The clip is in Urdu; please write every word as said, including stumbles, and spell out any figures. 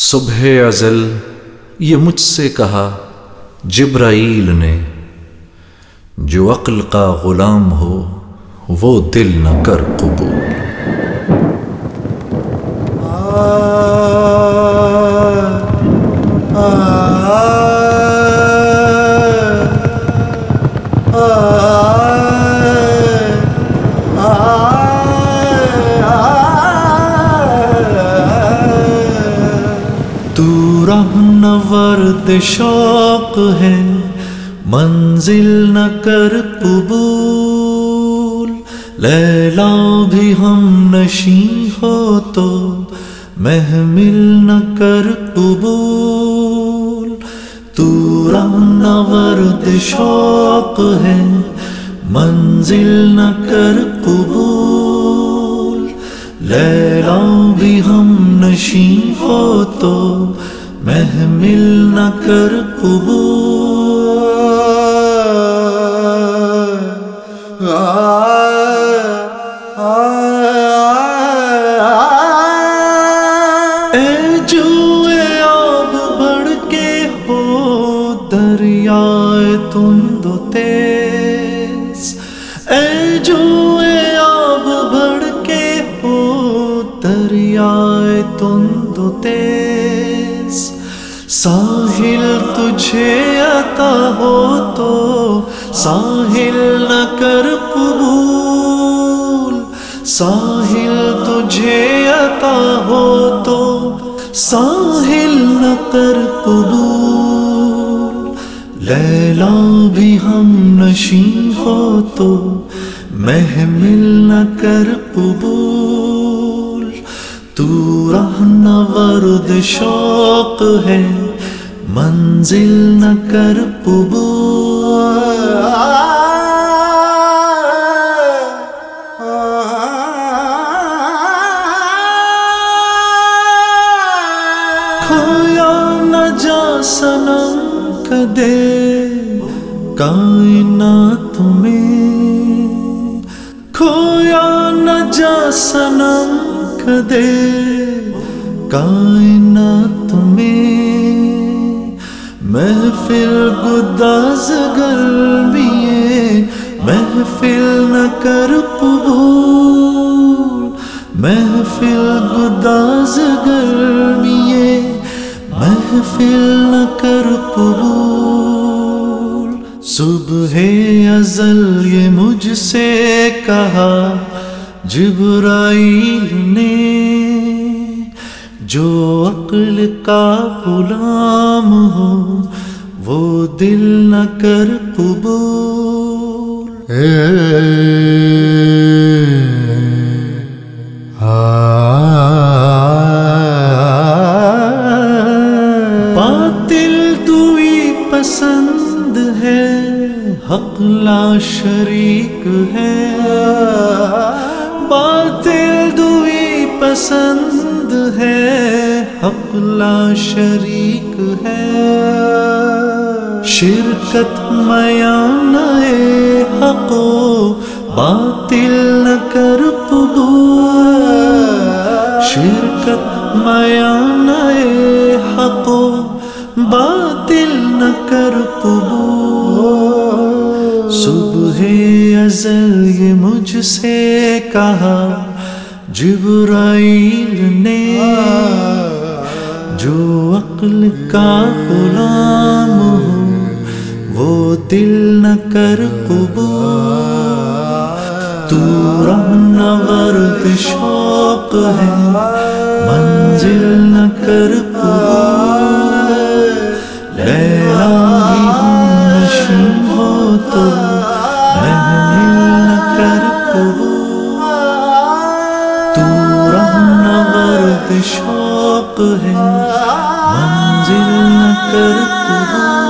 صبح ازل یہ مجھ سے کہا جبرائیل نے، جو عقل کا غلام ہو وہ دل نہ کر قبول۔ تو رہنورد شوق ہے منزل نہ کر قبول، لیلا بھی ہم نشیں ہو تو محمل نہ کر قبول۔ تو رہنورد شوق ہے منزل نہ کر قبول، لیلا بھی ہم نشیں ہو تو محمل نہ کر قبول۔ اے جوئے آب بڑھ کے ہو دریائے تند و تیز، اے جوئے آب بڑھ کے ہو دریائے تند و تیز، ساحل تجھے عطا ہو تو ساحل نہ کر قبول، ساحل تجھے عطا ہو تو ساحل نہ کر قبول، لیلا بھی ہم نشیں ہو تو محمل نہ کر قبول۔ تو رہنورد شوق ہے منزل نہ کر قبول۔ کھویا نہ جا صنم کدے کائنات میں، کھویا نہ جا صنم کدے کائنات میں، محفل گداز گرمیے محفل نہ کر قبول، محفل گداز گرمیے محفل نہ کر قبول۔ صبح ازل یہ مجھ سے کہا جبرائیل نے، جو عقل کا غلام ہو وہ دل نہ کر قبول۔ باطل دوئی پسند ہے حق لا شریک ہے، باطل دوئی پسند ہے حق لا شریک ہے، شرکت میانہ حق و باطل نہ کر قبول، شرکت میانہ حق و باطل نہ کر قبول۔ صبح ازل یہ مجھ سے کہا جبرائیل نے، جو عقل کا غلام ہو وہ دل نہ کر قبول۔ تو رہنورد شوق ہے منزل نہ کر قبول، لیلا بھی ہم نشیں ہو تو محمل نہ کر قبول۔ تو رہنورد شوق ہے منزل نہ کر قبول۔